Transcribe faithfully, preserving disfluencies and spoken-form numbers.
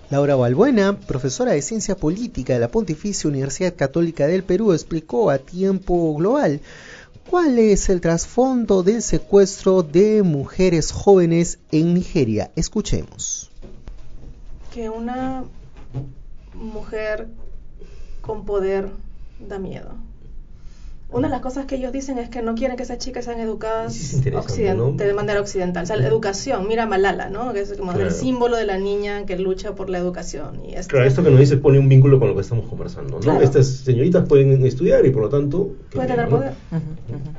Laura Balbuena, profesora de Ciencia Política de la Pontificia Universidad Católica del Perú, explicó a Tiempo Global cuál es el trasfondo del secuestro de mujeres jóvenes en Nigeria. Escuchemos. Que una mujer con poder da miedo. Una de las cosas que ellos dicen es que no quieren que esas chicas sean educadas Sí, occident- ¿no? de manera occidental. O sea, la educación, mira Malala, ¿no? Que es como Claro. el símbolo de la niña que lucha por la educación. Y esto, Claro, esto que nos dice pone un vínculo con lo que estamos conversando, ¿no? Claro. Estas señoritas pueden estudiar y por lo tanto... puede ¿qué tener miedo, poder. ¿no? Uh-huh, uh-huh.